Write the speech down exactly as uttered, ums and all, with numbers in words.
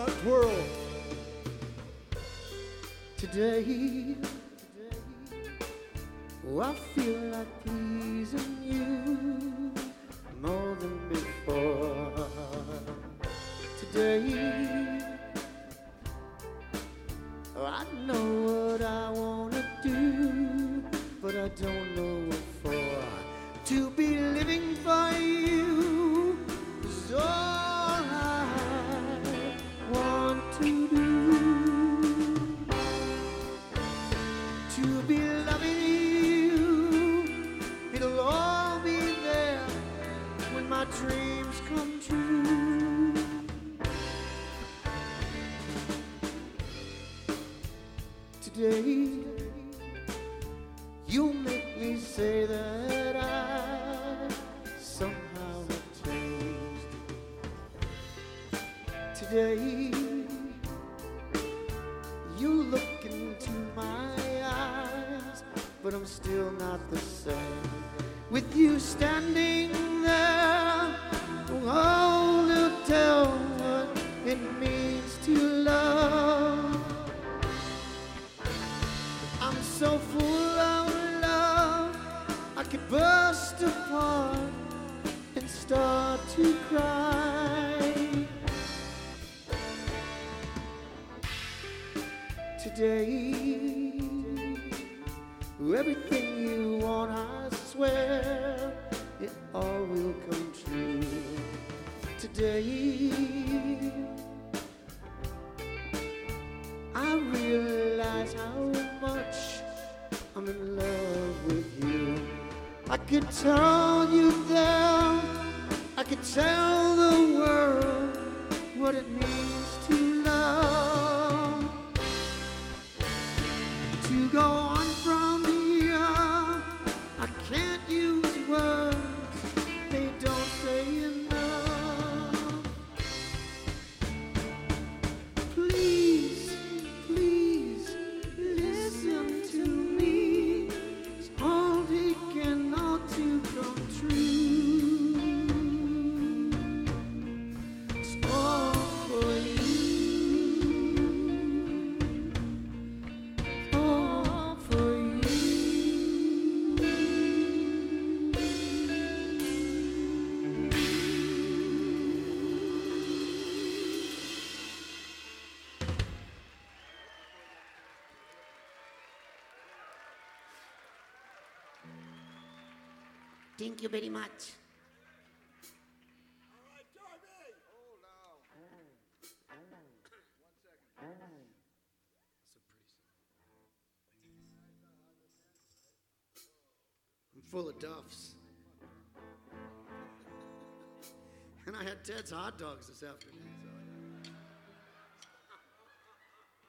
chestnut twirl. Today, oh, I feel like pleasing you more than before. Today, oh, I know what I wanna do, but I don't know what for. To be living for you is all I want to do. To be loving you, it'll all be there when my dreams come true. Today, you'll make me say that I somehow have changed. Today, you look into my eyes, but I'm still not the same. With you standing there, oh, to tell what it means to love. I'm so full of love, I could burst apart and start to cry. Today, everything you want, I swear, it all will come true. Today, I realize how much I'm in love with you. I could turn you down, I could tell the world what it means to love. To go on from here, I can't use words, they don't say enough. Please, please, listen to me, it's all he cannot to come true. It's all for you. All for you. Thank you very much. I'm full of duffs. And I had Ted's hot dogs this afternoon. So